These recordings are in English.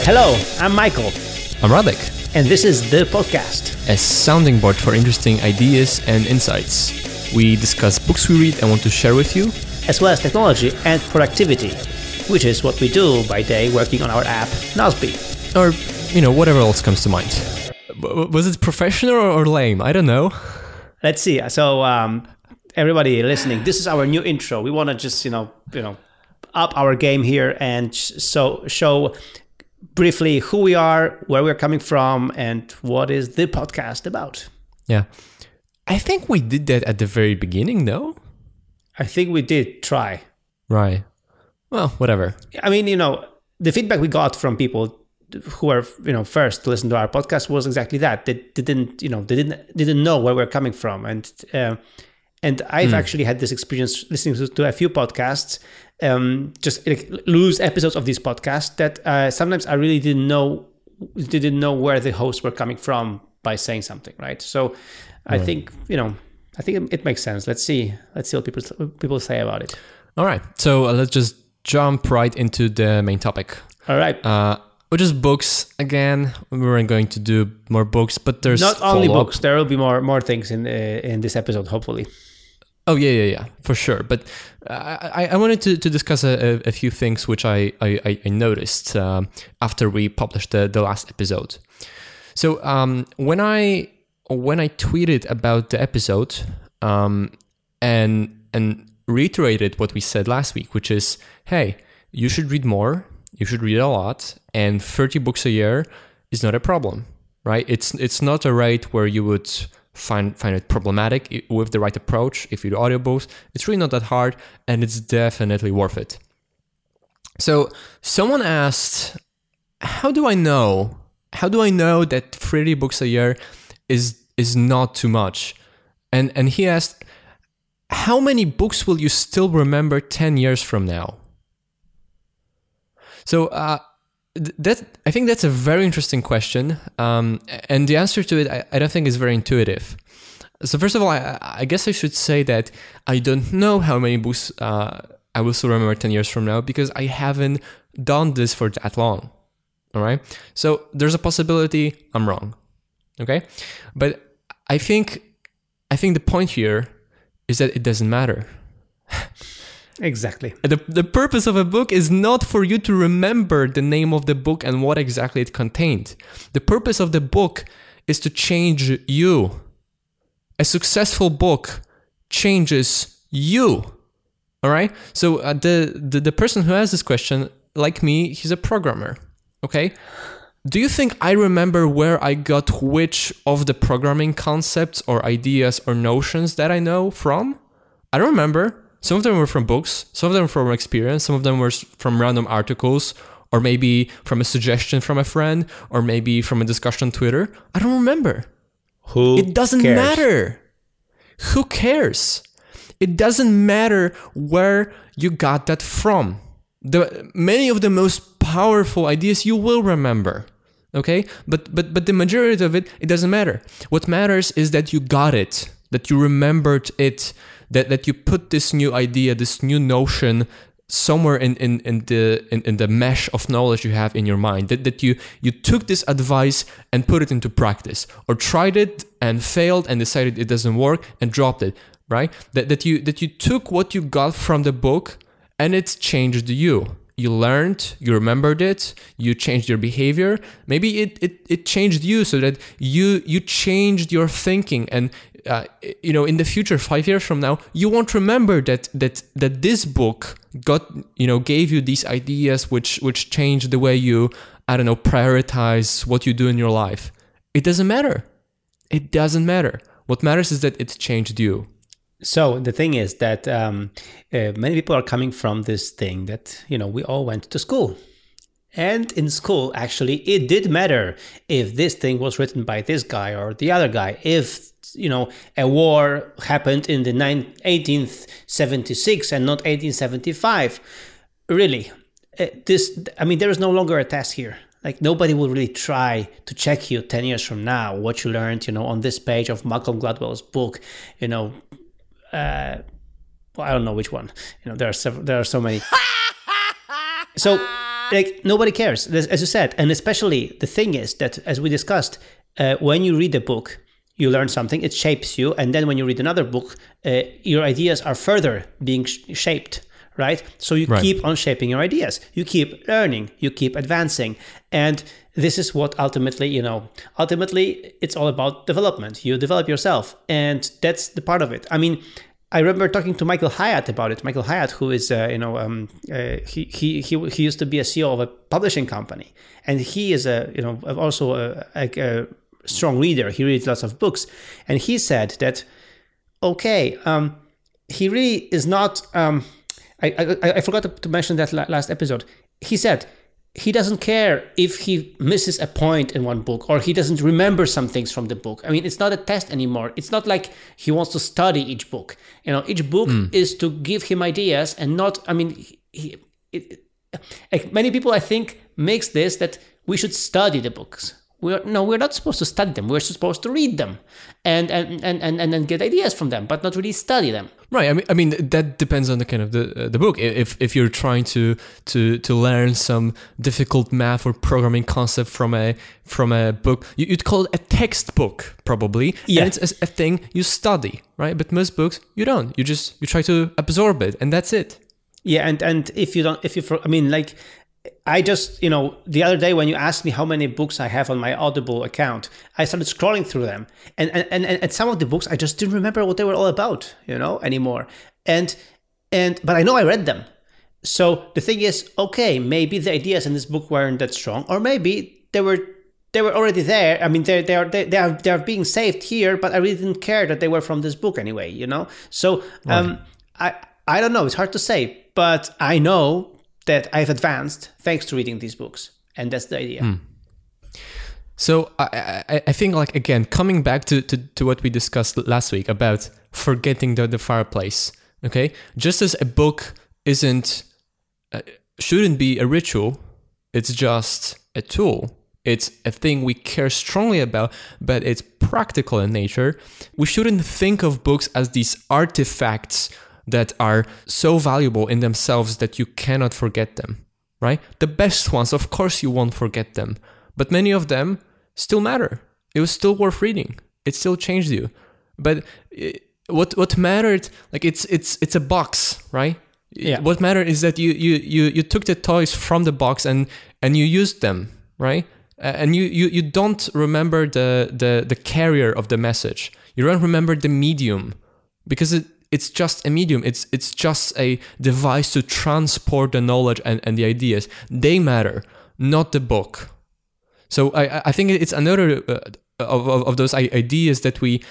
Hello, I'm Michael, I'm Radek, and this is The Podcast. a sounding board for interesting ideas and insights. We discuss books we read and want to share with you. As well as technology and productivity, which is what we do by day working on our app, Nozbe. Or, whatever else comes to mind. Was it professional or lame? I don't know. Let's see. So, everybody listening, this is our new intro. We want to just, up our game here and show briefly who we are, where we're coming from, and what is the podcast about. Yeah. I think we did that at the very beginning, no? I think we did try. Right. Well, whatever. I mean, the feedback we got from people who are, first to listen to our podcast was exactly that. They didn't know where we're coming from. And I've actually had this experience listening to a few podcasts, just like loose episodes of these podcasts that sometimes I really didn't know where the hosts were coming from by saying something, right? So I think it makes sense. Let's see what people say about it. All right. So let's just jump right into the main topic. All right. Which is books. Again, we weren't going to do more books, but there's not only follow-up. books. There will be more things in this episode, hopefully. Oh, yeah, for sure. But I wanted to discuss a few things which I noticed after we published the last episode. So when I tweeted about the episode and reiterated what we said last week, which is, hey, you should read more, you should read a lot, and 30 books a year is not a problem, right? It's not a rate where you would find it problematic with the right approach. If you do audiobooks, it's really not that hard, and it's definitely worth it. So someone asked, how do I know that 30 books a year is not too much? And he asked, how many books will you still remember 10 years from now? So I think that's a very interesting question, and the answer to it I don't think is very intuitive. So first of all, I guess I should say that I don't know how many books I will still remember 10 years from now because I haven't done this for that long. All right, so there's a possibility I'm wrong. Okay, but I think the point here is that it doesn't matter. Exactly. The purpose of a book is not for you to remember the name of the book and what exactly it contained. The purpose of the book is to change you. A successful book changes you. All right? So the person who asked this question, like me, he's a programmer. Okay? Do you think I remember where I got which of the programming concepts or ideas or notions that I know from? I don't remember. Some of them were from books, some of them were from experience, some of them were from random articles, or maybe from a suggestion from a friend, or maybe from a discussion on Twitter. I don't remember. It doesn't matter. Who cares? It doesn't matter where you got that from. Many of the most powerful ideas you will remember. Okay? But the majority of it doesn't matter. What matters is that you got it, that you remembered it, that you put this new idea, this new notion somewhere in the mesh of knowledge you have in your mind, that you took this advice and put it into practice, or tried it and failed and decided it doesn't work and dropped it, right? That you took what you got from the book and it changed you. You learned, you remembered it, you changed your behavior. Maybe it changed you so that you changed your thinking, and in the future, 5 years from now, you won't remember that this book gave you these ideas which changed the way you, prioritize what you do in your life. It doesn't matter. It doesn't matter. What matters is that it changed you. So the thing is that many people are coming from this thing that, we all went to school. And in school, actually, it did matter if this thing was written by this guy or the other guy. If, a war happened in the 1876 and not 1875. Really, there is no longer a test here. Like, nobody will really try to check you 10 years from now what you learned, on this page of Malcolm Gladwell's book, well, I don't know which one. There are so many. So like nobody cares, as you said. And especially the thing is that, as we discussed, when you read a book, you learn something, it shapes you. And then when you read another book, your ideas are further being shaped, right? So you keep on shaping your ideas. You keep learning, you keep advancing. And this is what ultimately, it's all about development. You develop yourself. And that's the part of it. I mean, I remember talking to Michael Hyatt about it. Michael Hyatt, who is, he used to be a CEO of a publishing company. And he is also a strong reader. He reads lots of books. And he said that, he really is not, I forgot to mention that last episode. He said he doesn't care if he misses a point in one book or he doesn't remember some things from the book. I mean, it's not a test anymore. It's not like he wants to study each book. Each book is to give him ideas and not, I mean, many people, I think, makes this that we should study the books. We're not supposed to study them. We're supposed to read them and then get ideas from them, but not really study them. Right. I mean that depends on the kind of the book. If you're trying to learn some difficult math or programming concept from a book, you'd call it a textbook probably. Yeah. And it's a thing you study, right? But most books you don't. You try to absorb it, and that's it. Yeah. And I just, the other day when you asked me how many books I have on my Audible account, I started scrolling through them. And some of the books, I just didn't remember what they were all about, anymore. But I know I read them. So the thing is, maybe the ideas in this book weren't that strong, or maybe they were already there. I mean, they are being saved here, but I really didn't care that they were from this book anyway, So I don't know. It's hard to say, but I know that I've advanced thanks to reading these books. And that's the idea. So I think, like, again, coming back to what we discussed last week about forgetting the fireplace, okay? Just as a book shouldn't be a ritual, it's just a tool. It's a thing we care strongly about, but it's practical in nature. We shouldn't think of books as these artifacts that are so valuable in themselves that you cannot forget them, right? The best ones, of course you won't forget them, but many of them still matter. It was still worth reading. It still changed you. But what mattered, like it's a box, right? Yeah. What mattered is that you took the toys from the box and you used them, right? And you don't remember the carrier of the message. You don't remember the medium because it's just a medium. It's just a device to transport the knowledge and the ideas. They matter, not the book. So I think it's another of those ideas that we,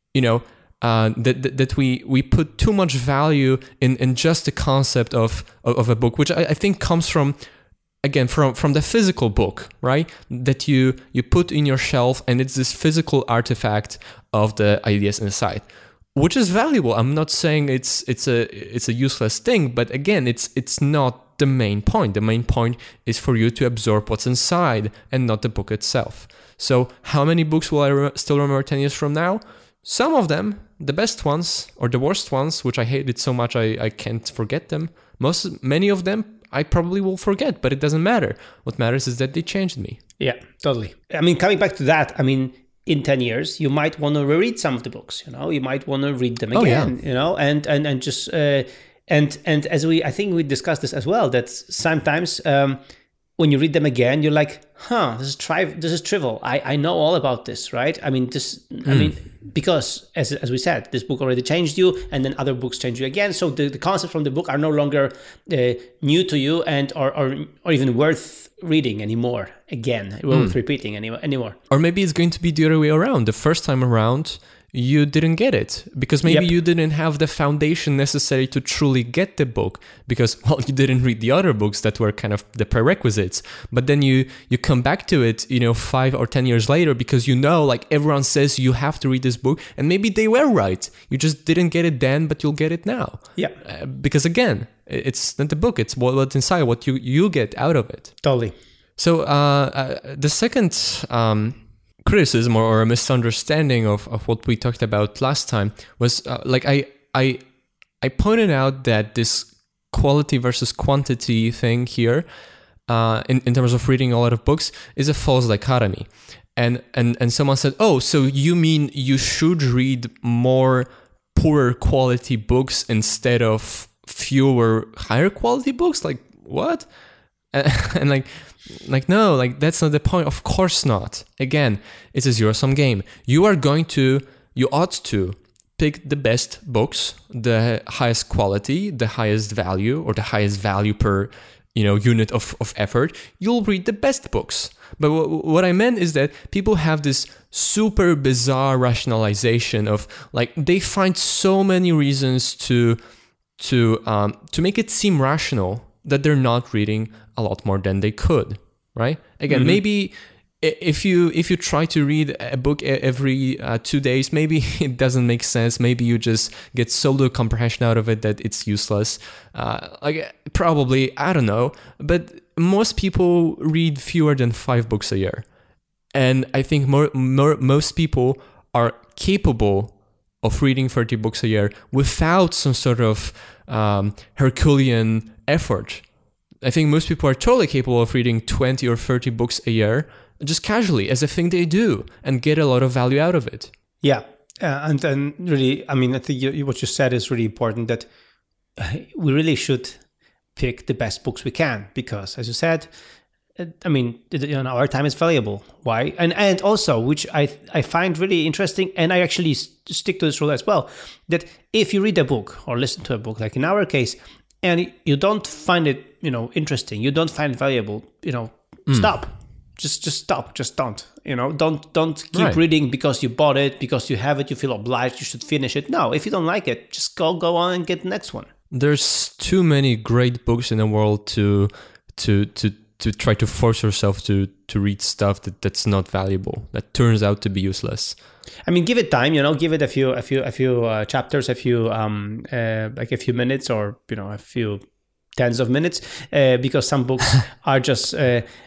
that we put too much value in just the concept of a book, which I think comes from, again, from the physical book, right? That you put in your shelf, and it's this physical artifact of the ideas inside, which is valuable. I'm not saying it's a useless thing, but again, it's not the main point. The main point is for you to absorb what's inside and not the book itself. So how many books will I still remember 10 years from now? Some of them, the best ones or the worst ones, which I hated so much I can't forget them. Many of them I probably will forget, but it doesn't matter. What matters is that they changed me. Yeah, totally. I mean, coming back to that, in 10 years, you might want to reread some of the books, you might want to read them again, and just, and as I think we discussed this as well, that sometimes when you read them again, you're like, this is trivial. I know all about this, right? Because as we said, this book already changed you, and then other books change you again. So the concepts from the book are no longer new to you and or even worth reading anymore. Again, worth repeating anymore. Or maybe it's going to be the other way around. The first time around, you didn't get it because maybe you didn't have the foundation necessary to truly get the book because, well, you didn't read the other books that were kind of the prerequisites. But then you come back to it, 5 or 10 years later because like everyone says you have to read this book, and maybe they were right. You just didn't get it then, but you'll get it now. Yeah. Because again, it's not the book; it's what's inside, what you get out of it. Totally. So the second criticism or a misunderstanding of what we talked about last time was I pointed out that this quality versus quantity thing here in terms of reading a lot of books is a false dichotomy. And someone said, oh, so you mean you should read more poorer quality books instead of fewer higher quality books? Like, what? And like no, like that's not the point. Of course not. Again, it's a zero-sum game. You ought to pick the best books, the highest quality, the highest value, or the highest value per unit of effort. You'll read the best books. But what I meant is that people have this super bizarre rationalization of like they find so many reasons to make it seem rational that they're not reading a lot more than they could, right? Again, maybe if you try to read a book every 2 days, maybe it doesn't make sense. Maybe you just get so little comprehension out of it that it's useless. Probably, I don't know. But most people read fewer than 5 books a year. And I think most people are capable of reading 30 books a year without some sort of Herculean effort. I think most people are totally capable of reading 20 or 30 books a year just casually as a thing they do and get a lot of value out of it. Yeah. And really, I mean, I think what you said is really important, that we really should pick the best books we can, because as you said, I mean, our time is valuable. Why? And also, which I find really interesting, and I actually stick to this rule as well, that if you read a book or listen to a book, like in our case, and you don't find it, interesting, you don't find it valuable, stop. Just stop. Just don't. Don't keep reading because you bought it, because you have it, you feel obliged, you should finish it. No, if you don't like it, just go on and get the next one. There's too many great books in the world to try to force yourself to read stuff that's not valuable, that turns out to be useless. I mean, give it time, give it a few chapters, a few minutes, or a few tens of minutes, because some books are just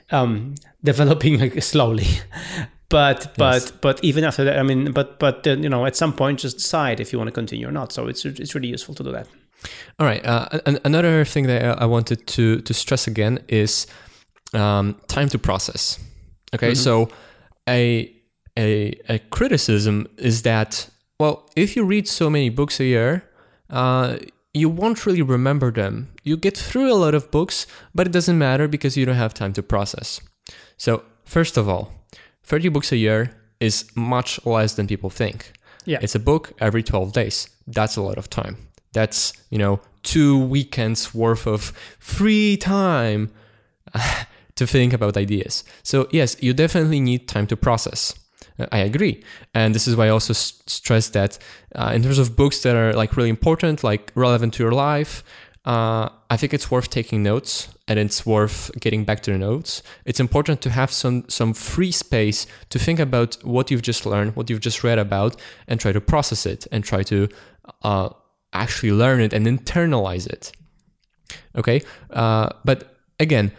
developing slowly. But even after that, I mean, at some point, just decide if you want to continue or not. So it's really useful to do that. All right. Another thing that I wanted to stress again is time to process. Okay, so a criticism is that, well, if you read so many books a year, you won't really remember them. You get through a lot of books, but it doesn't matter because you don't have time to process. So first of all, 30 books a year is much less than people think. Yeah. It's a book every 12 days. That's a lot of time. That's, 2 weekends worth of free time to think about ideas. So yes, you definitely need time to process. I agree. And this is why I also stress that in terms of books that are like really important, like relevant to your life, I think it's worth taking notes, and it's worth getting back to the notes. It's important to have some free space to think about what you've just learned, what you've just read about, and try to process it and try to actually learn it and internalize it. Okay? But again,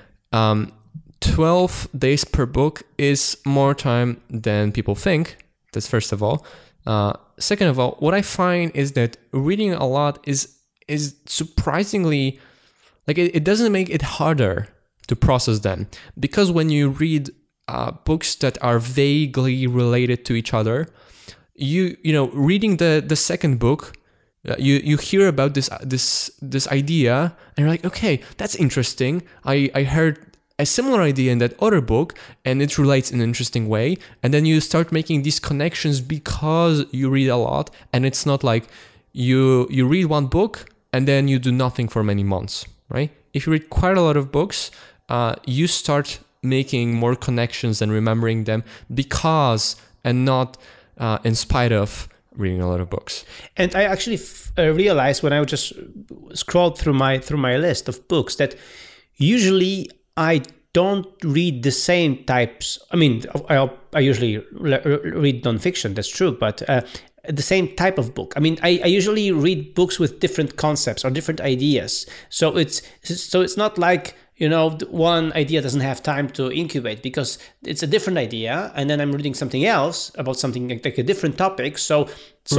12 days per book is more time than people think. That's first of all. Second of all, what I find is that reading a lot is surprisingly, like it doesn't make it harder to process them, because when you read books that are vaguely related to each other, you reading the second book, you hear about this idea and you're like, okay, that's interesting. I heard a similar idea in that other book and it relates in an interesting way, and then you start making these connections because you read a lot, and it's not like you read one book and then you do nothing for many months, right? If you read quite a lot of books, you start making more connections and remembering them because, and not in spite of, reading a lot of books. And I actually realized when I just scrolled through my list of books that usually I don't read the same types. I mean, I usually read nonfiction, that's true, but the same type of book. I mean, I usually read books with different concepts or different ideas. So it's not like, one idea doesn't have time to incubate because it's a different idea, and then I'm reading something else about something like a different topic. So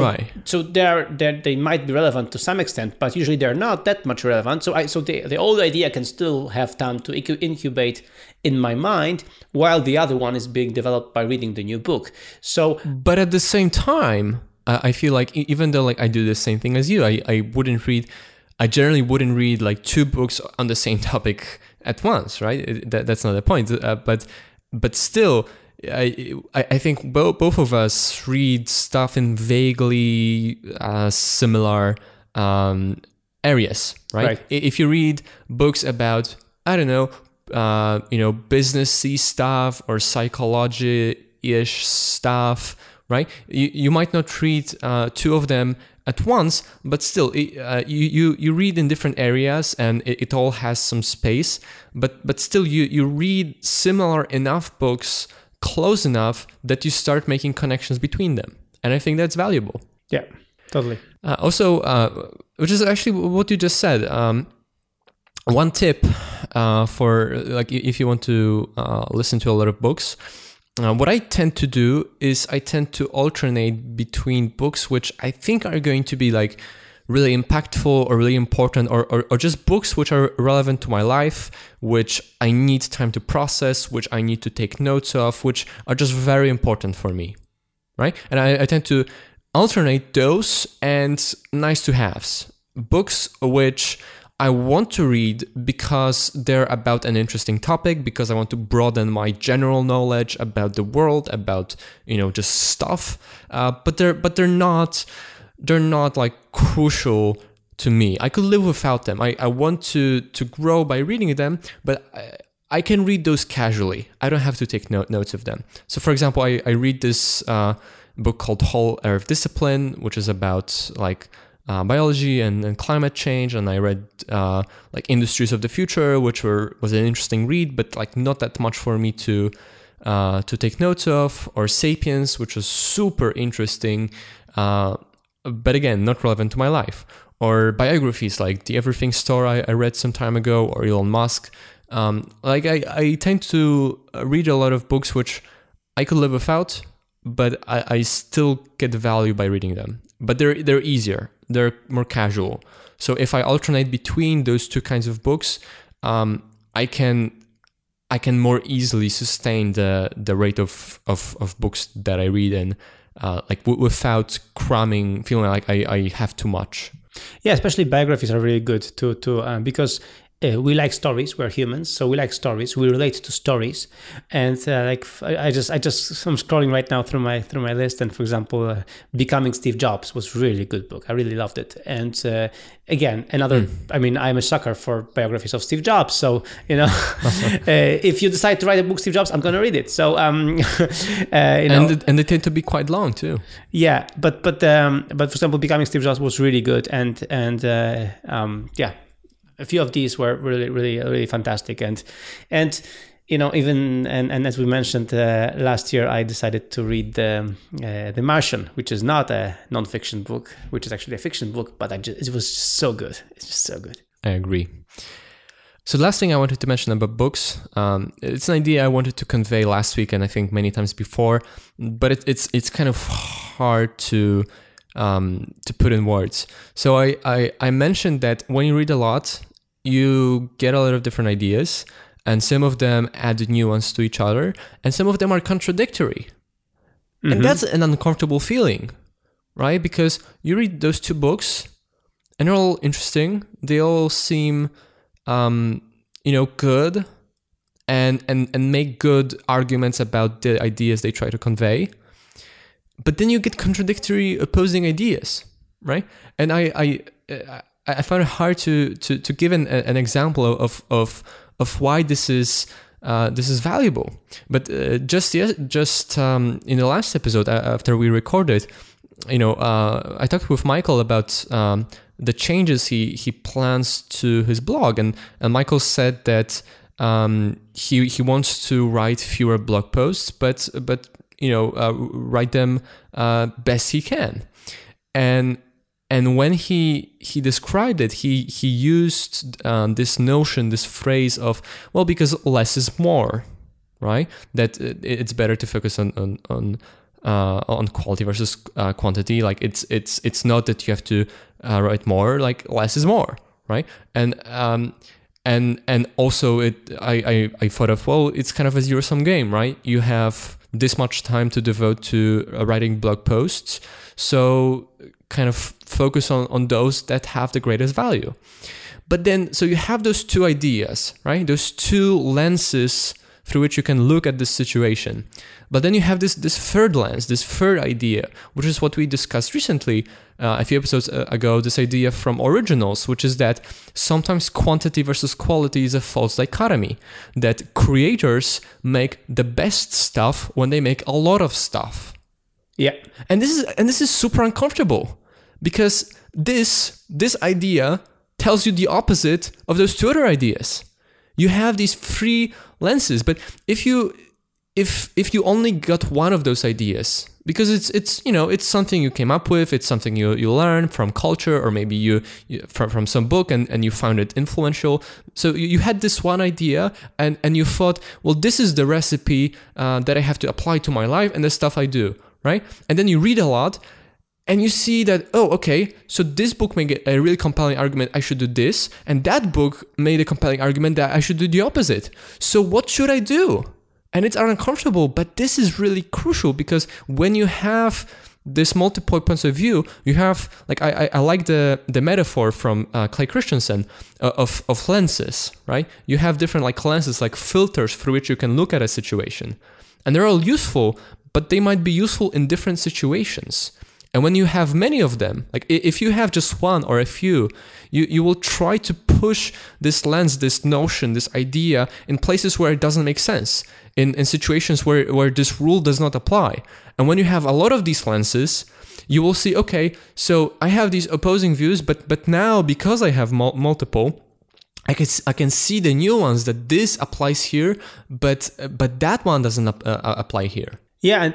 they might be relevant to some extent, but usually they're not that much relevant. So the old idea can still have time to incubate in my mind, while the other one is being developed by reading the new book. So, but at the same time, I feel like even though like I do the same thing as you, I generally wouldn't read like two books on the same topic at once, right? That's not the point. But still, I think both of us read stuff in vaguely similar areas, right? If you read books about, I don't know, businessy stuff or psychology-ish stuff, right? You might not read two of them at once, but still, you read in different areas, and it all has some space. But still, you read similar enough books close enough that you start making connections between them, and I think that's valuable. Yeah, totally. Also, which is actually what you just said. One tip for like if you want to listen to a lot of books. What I tend to do is I tend to alternate between books which I think are going to be like really impactful or really important, or just books which are relevant to my life, which I need time to process, which I need to take notes of, which are just very important for me, right? And I tend to alternate those and nice to haves. Books which I want to read because they're about an interesting topic, because I want to broaden my general knowledge about the world, about, just stuff. But they're not like crucial to me. I could live without them. I want to grow by reading them, but I can read those casually. I don't have to take notes of them. So for example, I read this book called Whole Earth Discipline, which is about like biology and climate change, and I read like Industries of the Future, which was an interesting read, but like not that much for me to take notes of, or Sapiens, which was super interesting, but again not relevant to my life, or biographies like The Everything Store I read some time ago, or Elon Musk. Like I tend to read a lot of books which I could live without, but I still get value by reading them. But they're easier, they're more casual. So if I alternate between those two kinds of books, I can more easily sustain the rate of books that I read, and like without cramming, feeling like I have too much. Yeah, especially biographies are really good to because we like stories. We're humans, so we like stories. We relate to stories, and I'm scrolling right now through my list. And for example, Becoming Steve Jobs was a really good book. I really loved it. And again, another. I mean, I'm a sucker for biographies of Steve Jobs. So if you decide to write a book, Steve Jobs, I'm going to read it. So and they tend to be quite long too. Yeah, but for example, Becoming Steve Jobs was really good, and yeah. A few of these were really, really, really fantastic, and even as we mentioned last year, I decided to read The Martian, which is not a nonfiction book, which is actually a fiction book, but it was just so good. It's just so good. I agree. So the last thing I wanted to mention about books, it's an idea I wanted to convey last week, and I think many times before, but it's kind of hard to put in words. So I mentioned that when you read a lot, you get a lot of different ideas, and some of them add nuance to each other, and some of them are contradictory. Mm-hmm. And that's an uncomfortable feeling, right? Because you read those two books, and they're all interesting. They all seem, good, and make good arguments about the ideas they try to convey. But then you get contradictory, opposing ideas, right? And I found it hard to give an example of why this is valuable. But just in the last episode after we recorded, I talked with Michael about the changes he plans to his blog, and Michael said that he wants to write fewer blog posts, but write them best he can. And And when he described it, he used this notion, this phrase of, well, because less is more, right? That it's better to focus on quality versus quantity. Like it's not that you have to write more. Like less is more, right? And also I thought of, well, it's kind of a zero-sum game, right? You have this much time to devote to writing blog posts, so kind of focus on those that have the greatest value. But then, so you have those two ideas, right? Those two lenses through which you can look at this situation. But then you have this third lens, this third idea, which is what we discussed recently a few episodes ago, this idea from Originals, which is that sometimes quantity versus quality is a false dichotomy, that creators make the best stuff when they make a lot of stuff. Yeah. And this is super uncomfortable, because this idea tells you the opposite of those two other ideas. You have these three lenses, but if you only got one of those ideas, because it's something you came up with, it's something you learned from culture, or maybe you from some book and you found it influential. So you had this one idea and you thought, well, this is the recipe that I have to apply to my life and the stuff I do, right? And then you read a lot and you see that, oh, okay, so this book made a really compelling argument, I should do this, and that book made a compelling argument that I should do the opposite. So what should I do? And it's uncomfortable, but this is really crucial, because when you have this multiple points of view, you have, like, I like the metaphor from Clay Christensen of lenses, right? You have different like lenses, like filters through which you can look at a situation. And they're all useful, but they might be useful in different situations. And when you have many of them, like if you have just one or a few, you will try to push this lens, this notion, this idea in places where it doesn't make sense, in situations where this rule does not apply. And when you have a lot of these lenses, you will see, okay, so I have these opposing views, but now because I have multiple, I can see the nuance that this applies here, but that one doesn't apply here. Yeah,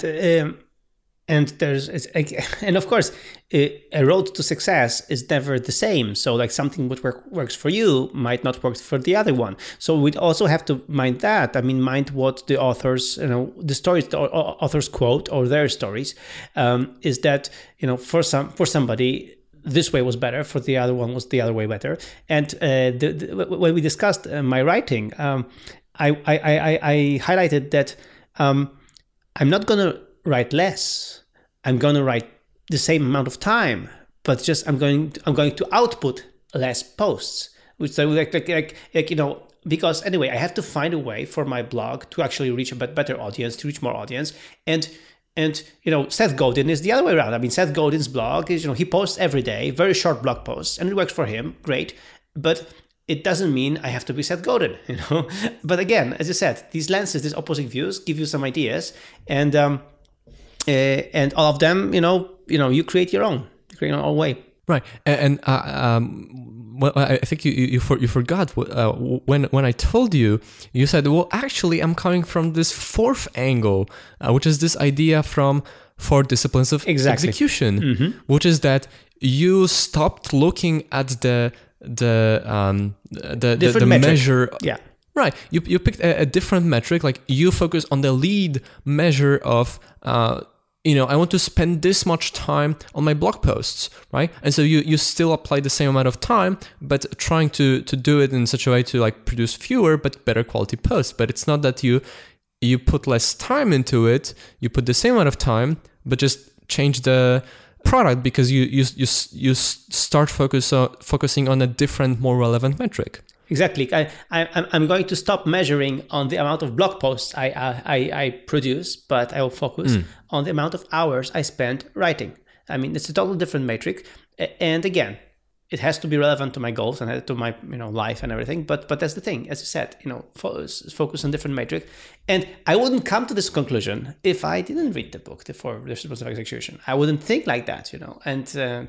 and of course, a road to success is never the same. So like something which works for you might not work for the other one. So we'd also have to mind that. I mean, mind what the authors, the stories the authors quote, or their stories, is that, for somebody, this way was better, for the other one was the other way better. And when we discussed my writing, I highlighted that I'm not going to write less. I'm going to write the same amount of time, but just I'm going to output less posts, which I would like because anyway, I have to find a way for my blog to actually reach a better audience, to reach more audience. And Seth Godin is the other way around. I mean, Seth Godin's blog is, he posts every day, very short blog posts, and it works for him. Great. But it doesn't mean I have to be Seth Godin, But again, as I said, these lenses, these opposing views give you some ideas, and all of them, you create your own way. Right. And well, I think you forgot when I told you, you said, well, actually, I'm coming from this fourth angle, which is this idea from 4 disciplines of execution, which is that you stopped looking at the measure. Yeah. Right. You picked a different metric. Like you focus on the lead measure of, I want to spend this much time on my blog posts, right? And so you still apply the same amount of time, but trying to do it in such a way to like produce fewer but better quality posts. But it's not that you put less time into it. You put the same amount of time, but just change the product because you start focusing on a different, more relevant metric. Exactly. I'm going to stop measuring on the amount of blog posts I produce, but I will focus on the amount of hours I spend writing. I mean, it's a totally different metric. And again, it has to be relevant to my goals and to my life and everything. But that's the thing, as you said, focus on different metric. And I wouldn't come to this conclusion if I didn't read the book, The 4 Disciplines of Execution. I wouldn't think like that, And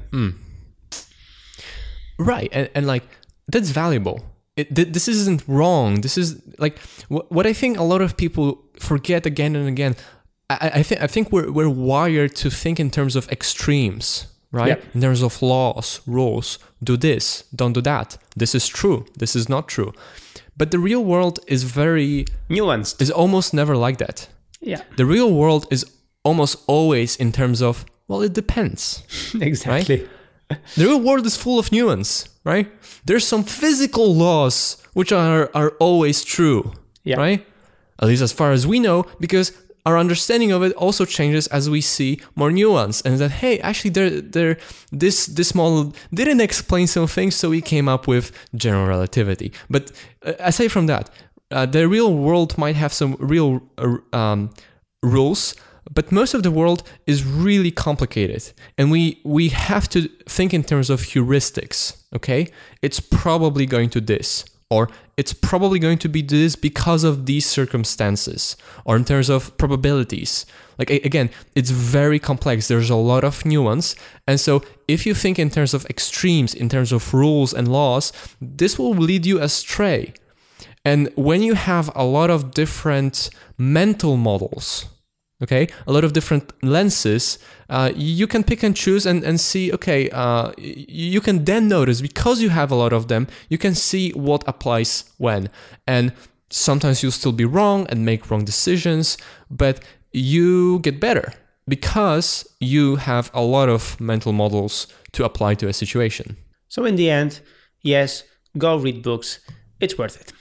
right, and like that's valuable. This isn't wrong. This is like what I think a lot of people forget again and again. I think we're wired to think in terms of extremes, right? Yeah. In terms of laws, rules, do this, don't do that. This is true. This is not true. But the real world is nuanced. Is almost never like that. Yeah. The real world is almost always in terms of, well, it depends. Exactly. Right? The real world is full of nuance, right? There's some physical laws which are always true, right? At least as far as we know, because our understanding of it also changes as we see more nuance, and that, hey, actually this model didn't explain some things, so we came up with general relativity. But aside from that, the real world might have some real rules, but most of the world is really complicated, and we have to think in terms of heuristics. Okay, it's probably going to this, or it's probably going to be this because of these circumstances, or in terms of probabilities. Like, again, it's very complex. There's a lot of nuance. And so if you think in terms of extremes, in terms of rules and laws, this will lead you astray. And when you have a lot of different mental models, okay, a lot of different lenses, you can pick and choose and see, okay, you can then notice, because you have a lot of them, you can see what applies when. And sometimes you'll still be wrong and make wrong decisions, but you get better because you have a lot of mental models to apply to a situation. So in the end, yes, go read books. It's worth it.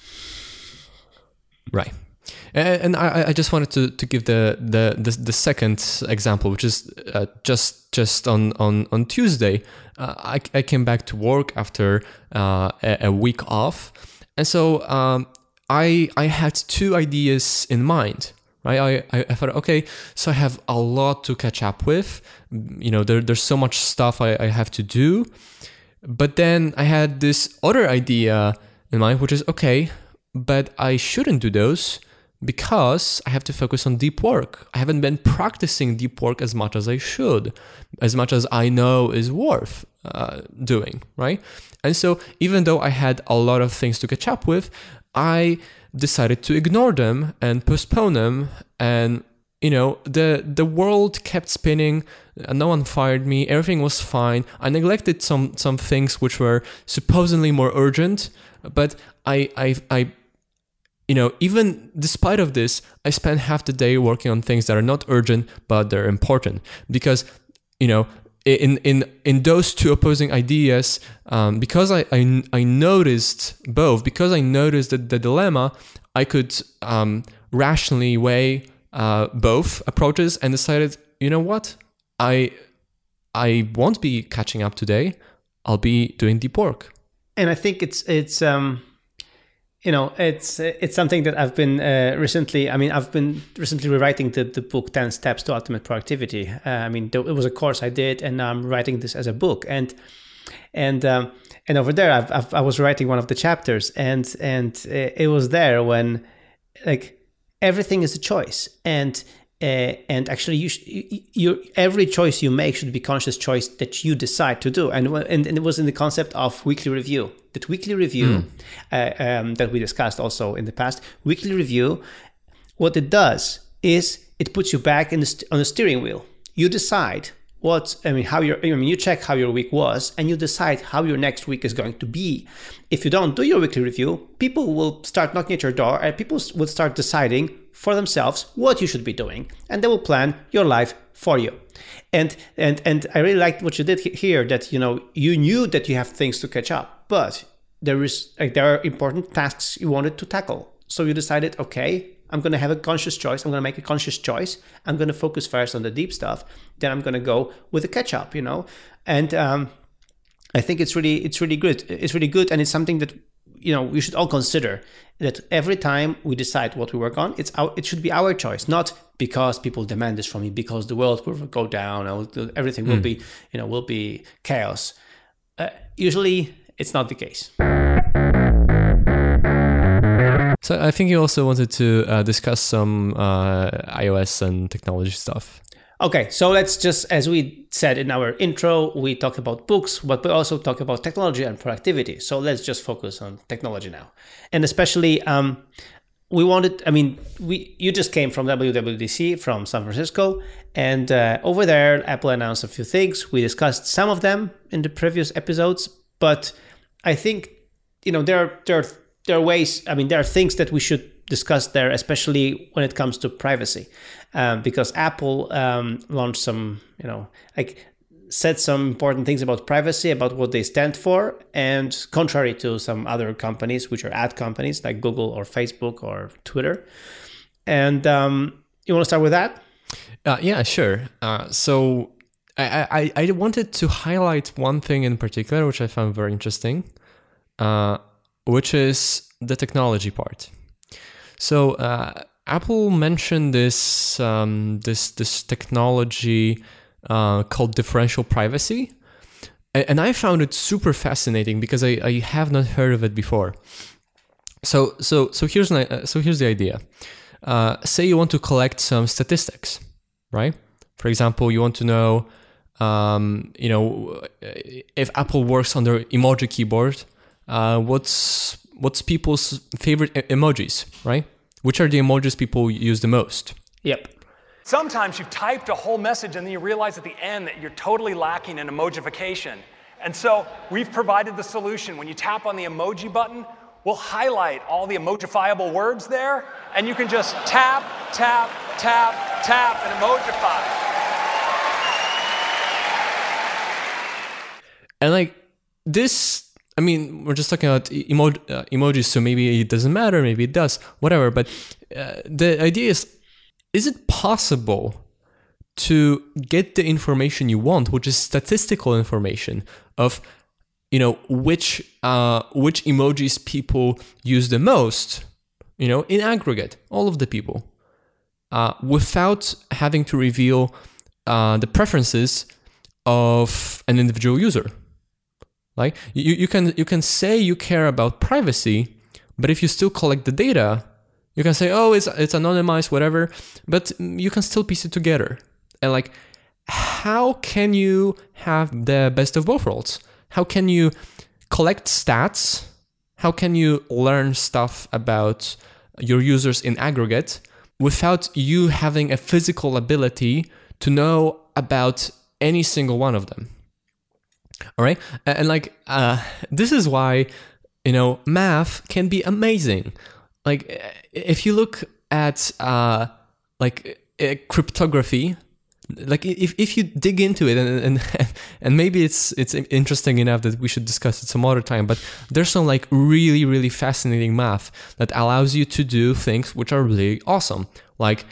Right. And I just wanted to give the second example, which is just on Tuesday. I came back to work after a week off, and so I had two ideas in mind. Right, I thought, okay, so I have a lot to catch up with. You know, there's so much stuff I have to do. But then I had this other idea in mind, which is, okay, but I shouldn't do those because I have to focus on deep work. I haven't been practicing deep work as much as I should, as much as I know is worth doing, right? And so even though I had a lot of things to catch up with, I decided to ignore them and postpone them. And, you know, the world kept spinning. No one fired me. Everything was fine. I neglected some things which were supposedly more urgent, but I you know, even despite of this, I spent half the day working on things that are not urgent, but they're important. Because, you know, in those two opposing ideas, because I noticed both, because I noticed the dilemma, I could rationally weigh both approaches and decided, you know what, I won't be catching up today. I'll be doing deep work. And I think it's you know, it's something that I've been recently. I mean, I've been recently rewriting the book 10 Steps to Ultimate Productivity. I mean, it was a course I did, and now I'm writing this as a book. And over there, I was writing one of the chapters, and it was there when, like, everything is a choice, and actually you every choice you make should be conscious choice that you decide to do. And it was in the concept of weekly review. That weekly review that we discussed also in the past, weekly review, what it does is it puts you back on the steering wheel. You decide you check how your week was, and you decide how your next week is going to be. If you don't do your weekly review, people will start knocking at your door, and people will start deciding for themselves what you should be doing, and they will plan your life for you. And I really liked what you did here, that, you know, you knew that you have things to catch up, but there are important tasks you wanted to tackle. So you decided, okay, I'm going to have a conscious choice. I'm going to make a conscious choice. I'm going to focus first on the deep stuff. Then I'm going to go with the catch up, you know. And I think it's really good. It's really good, and it's something that, you know, we should all consider, that every time we decide what we work on, it should be our choice, not because people demand this from me, because the world will go down, and everything will be chaos. Usually, it's not the case. So I think you also wanted to discuss some iOS and technology stuff. Okay, so let's just, as we said in our intro, we talk about books, but we also talk about technology and productivity. So let's just focus on technology now. And especially, we wanted, I mean, you just came from WWDC from San Francisco, and over there, Apple announced a few things. We discussed some of them in the previous episodes, but I think, there are ways, I mean, there are things that we should discuss there, especially when it comes to privacy, because Apple launched some, said some important things about privacy, about what they stand for, and contrary to some other companies, which are ad companies like Google or Facebook or Twitter. And you want to start with that? Yeah, sure. So I wanted to highlight one thing in particular, which I found very interesting, which is the technology part. So Apple mentioned this technology called differential privacy, and I found it super fascinating because I have not heard of it before. So here's the idea. Say you want to collect some statistics, right? For example, you want to know, if Apple works on their emoji keyboard, what's people's favorite emojis, right? Which are the emojis people use the most? Yep. Sometimes you've typed a whole message and then you realize at the end that you're totally lacking in emojification. And so we've provided the solution. When you tap on the emoji button, we'll highlight all the emojifiable words there, and you can just tap, tap, tap, tap, and emojify. And like this, I mean, we're just talking about emojis, so maybe it doesn't matter, maybe it does, whatever. But the idea is it possible to get the information you want, which is statistical information of, which emojis people use the most, in aggregate, all of the people, without having to reveal the preferences of an individual user? Like you can say you care about privacy, but if you still collect the data, you can say, oh, it's anonymized, whatever, but you can still piece it together. And like, how can you have the best of both worlds? How can you collect stats? How can you learn stuff about your users in aggregate without you having a physical ability to know about any single one of them? All right. And like, this is why, math can be amazing. Like, if you look at cryptography, like if you dig into it and maybe it's interesting enough that we should discuss it some other time, but there's some like really, really fascinating math that allows you to do things which are really awesome. Like,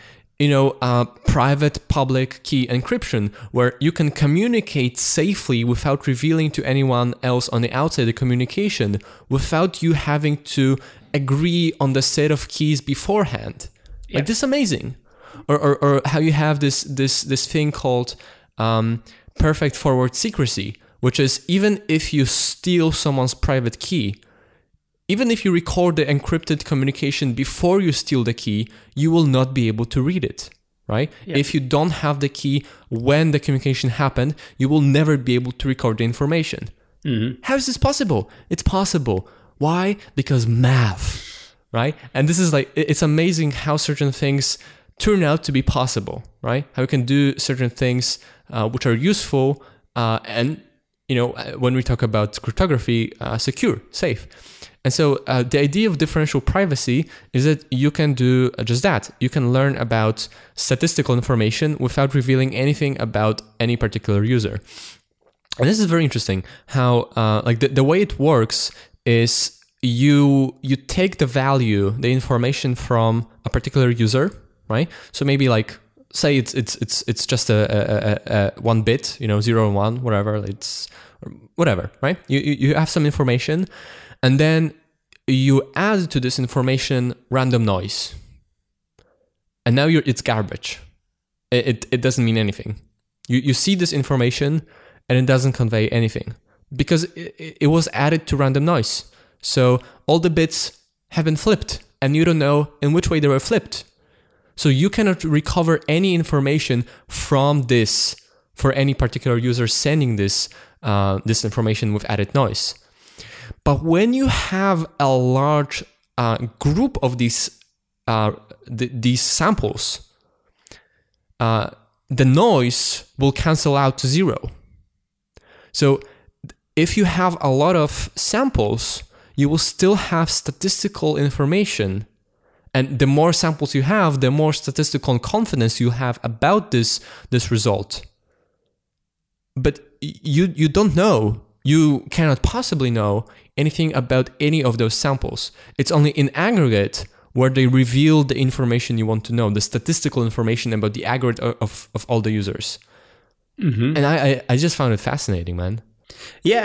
private public key encryption, where you can communicate safely without revealing to anyone else on the outside the communication, without you having to agree on the set of keys beforehand. Yep. Like, this is amazing. Or how you have this thing called perfect forward secrecy, which is even if you steal someone's private key, even if you record the encrypted communication before you steal the key, you will not be able to read it, right? Yeah. If you don't have the key when the communication happened, you will never be able to record the information. Mm-hmm. How is this possible? It's possible. Why? Because math, right? And this is like, it's amazing how certain things turn out to be possible, right? How we can do certain things which are useful and, when we talk about cryptography, secure, safe. And so the idea of differential privacy is that you can do just that. You can learn about statistical information without revealing anything about any particular user. And this is very interesting how the way it works is you take the value, the information from a particular user, right? So maybe like, say it's just a 1 bit, 0 and 1, whatever, it's whatever, right? You have some information, and then you add to this information random noise, and now it's garbage. It doesn't mean anything. You see this information, and it doesn't convey anything because it was added to random noise. So all the bits have been flipped, and you don't know in which way they were flipped. So you cannot recover any information from this for any particular user sending this information with added noise. But when you have a large group of these these samples, the noise will cancel out to zero. So if you have a lot of samples, you will still have statistical information. And the more samples you have, the more statistical confidence you have about this result. But you don't know, you cannot possibly know anything about any of those samples. It's only in aggregate where they reveal the information you want to know, the statistical information about the aggregate of all the users. Mm-hmm. And I just found it fascinating, man. Yeah,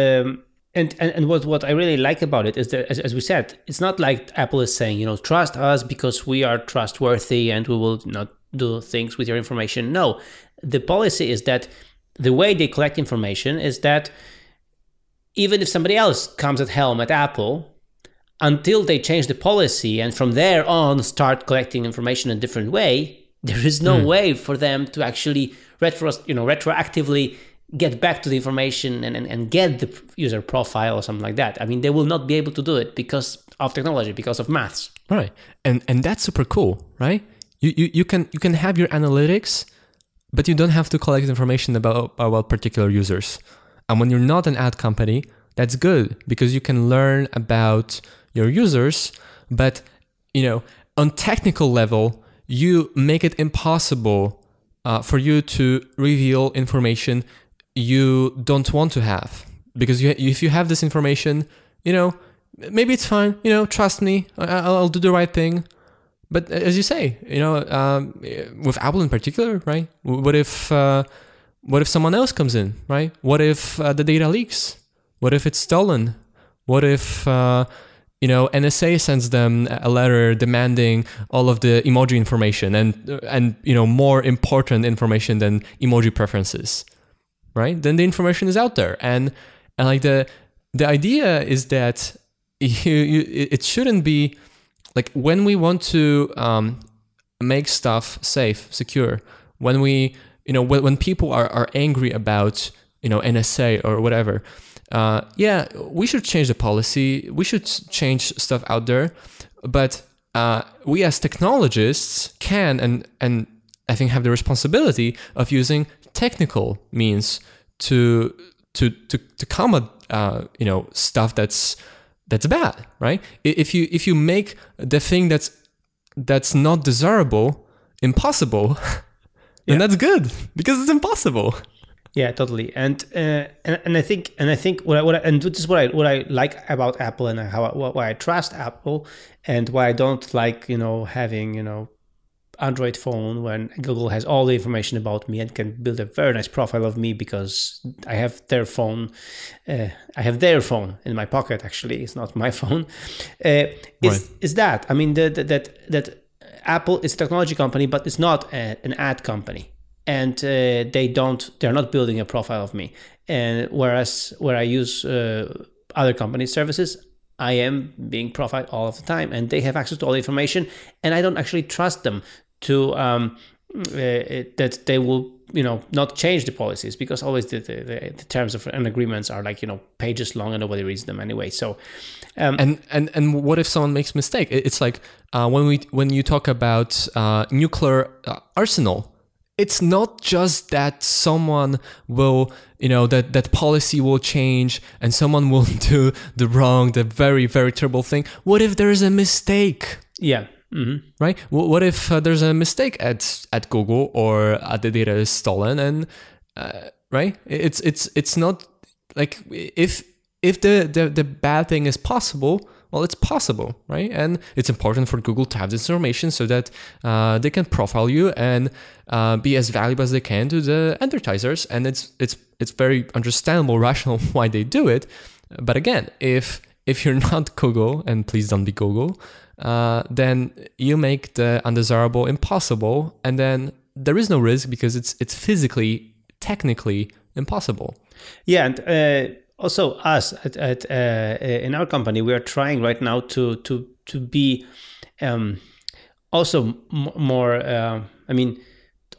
and what I really like about it is that, as we said, it's not like Apple is saying, trust us because we are trustworthy and we will not do things with your information. No, the policy is that the way they collect information is that even if somebody else comes at helm at Apple, until they change the policy and from there on start collecting information in a different way, there is no way for them to actually retroactively get back to the information and get the user profile or something like that. I mean, they will not be able to do it because of technology, because of maths. Right. And that's super cool, right? You can have your analytics, but you don't have to collect information about particular users. And when you're not an ad company, that's good because you can learn about your users, but on technical level, you make it impossible for you to reveal information you don't want to have, because if you have this information, maybe it's fine. Trust me, I'll do the right thing. But as you say, with Apple in particular, right? What if someone else comes in, right? What if the data leaks? What if it's stolen? What if NSA sends them a letter demanding all of the emoji information and more important information than emoji preferences, right? Then the information is out there, and like the idea is that it shouldn't be like when we want to make stuff safe, secure. When we when people are angry about NSA or whatever. We should change the policy. We should change stuff out there, but we as technologists can and I think have the responsibility of using technical means to combat stuff that's bad, right? If you make the thing that's not desirable impossible, then that's good because it's impossible. Yeah, totally, and I think this is what I like about Apple and why I trust Apple and why I don't like having Android phone when Google has all the information about me and can build a very nice profile of me because I have their phone. I have their phone in my pocket. Actually, it's not my phone. Is that I mean that Apple is a technology company, but it's not an ad company. And they're not building a profile of me. And whereas where I use other companies' services, I am being profiled all of the time, and they have access to all the information. And I don't actually trust them to that they will not change the policies, because always the terms of and agreements are like pages long and nobody reads them anyway. So and what if someone makes a mistake? It's like when you talk about nuclear arsenal. It's not just that someone will, that policy will change and someone will do the very, very terrible thing. What if there is a mistake? Yeah. Mm-hmm. Right? What if there's a mistake at Google or the data is stolen and right? It's not like if the bad thing is possible. Well, it's possible, right? And it's important for Google to have this information so that they can profile you and be as valuable as they can to the advertisers. And it's very understandable, rational why they do it. But again, if you're not Google, and please don't be Google, then you make the undesirable impossible, and then there is no risk because it's physically, technically impossible. Yeah, and also, us at in our company, we are trying right now to be also more.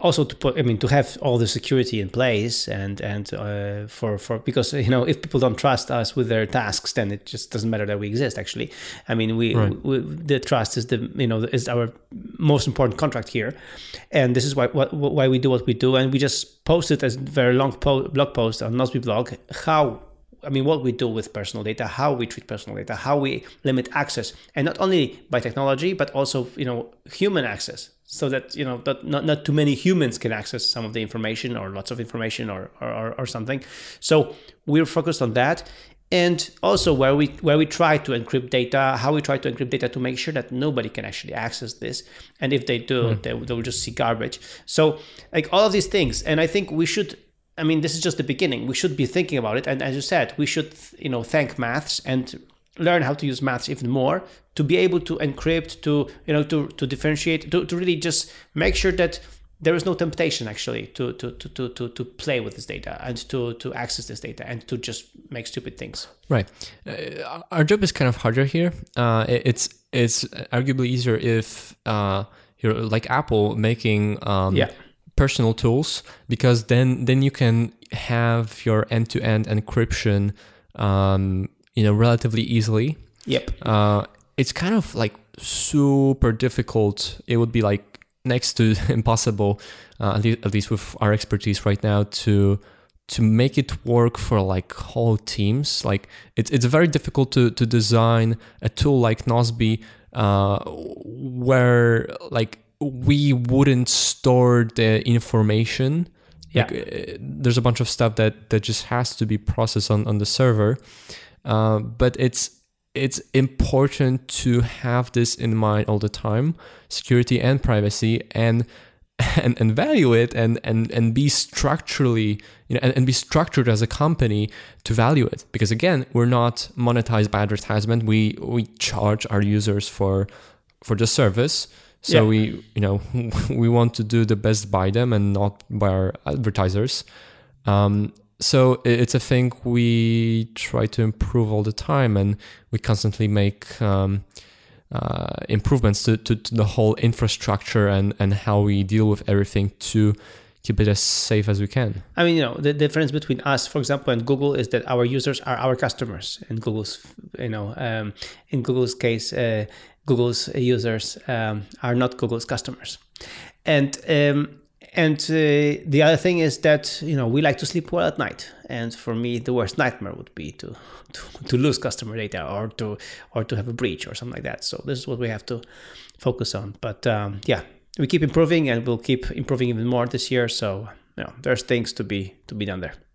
also to have all the security in place and for because if people don't trust us with their tasks, then it just doesn't matter that we exist. Actually, I mean, we the trust is is our most important contract here, and this is why we do what we do. And we just posted a very long blog post on Nozbe blog what we do with personal data, how we treat personal data, how we limit access, and not only by technology, but also human access, so that that not too many humans can access some of the information or lots of information or something. So we're focused on that, and also where we try to encrypt data, how we try to encrypt data to make sure that nobody can actually access this, and if they do, they will just see garbage. So like all of these things, and I think we should. I mean, this is just the beginning. We should be thinking about it. And as you said, we should, thank maths and learn how to use maths even more to be able to encrypt, to differentiate, to really just make sure that there is no temptation actually to play with this data and to access this data and to just make stupid things. Right. Our job is kind of harder here. It's arguably easier if you're like Apple making personal tools, because then you can have your end-to-end encryption relatively easily. Yep. It's kind of like super difficult. It would be like next to impossible, at least with our expertise right now, to make it work for like whole teams. Like it's very difficult to design a tool like Nozbe where like we wouldn't store the information. Yeah. There's a bunch of stuff that just has to be processed on the server. But it's important to have this in mind all the time, security and privacy, and value it and be structurally, and be structured as a company to value it. Because again, we're not monetized by advertisement. We charge our users for the service. So we want to do the best by them and not by our advertisers. So it's a thing we try to improve all the time, and we constantly make improvements to the whole infrastructure and how we deal with everything to keep it as safe as we can. I mean, the difference between us, for example, and Google is that our users are our customers. In Google's, in Google's case, Google's users are not Google's customers. And the other thing is that, we like to sleep well at night. And for me, the worst nightmare would be to lose customer data or to have a breach or something like that. So this is what we have to focus on. But we keep improving, and we'll keep improving even more this year. So there's things to be done there.